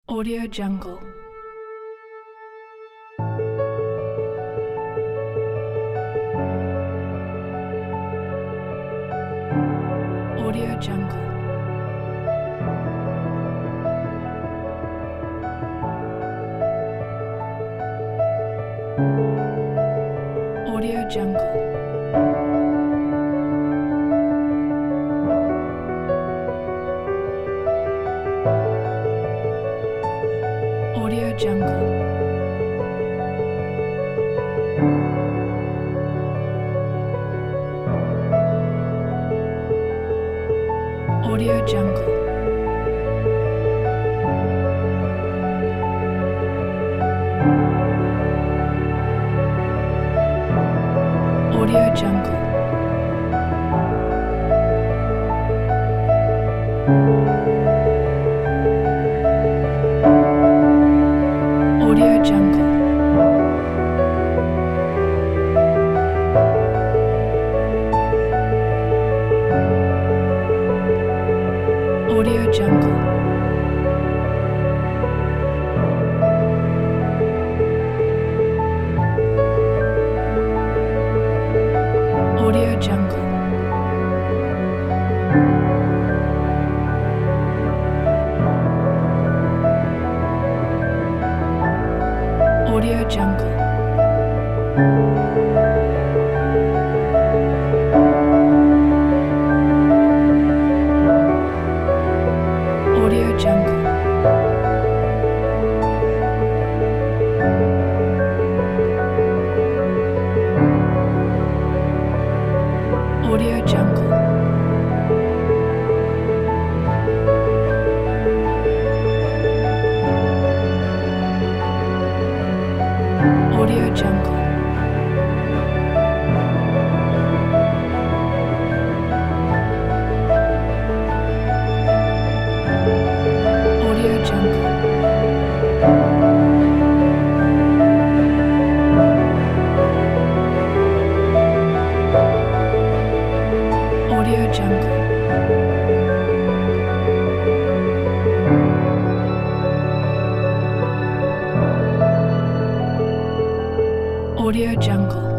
Audio Jungle. Audio Jungle. Audio Jungle. Audio Jungle. Audio Jungle. Audio Jungle. Audio Jungle. Audio Jungle. Audio Jungle. Audio Jungle. Audio Jungle. Audio Jungle. Audio Jungle. Audio Jungle. Audio Jungle. Audio Jungle.